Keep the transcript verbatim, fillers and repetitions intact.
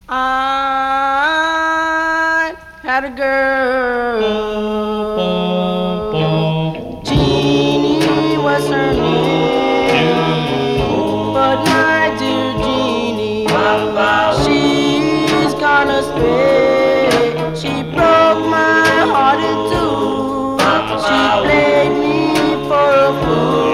I had a girl. Jeannie was her name. But my dear Jeannie, she's gone astray. She broke my heart in two. She played me for a fool.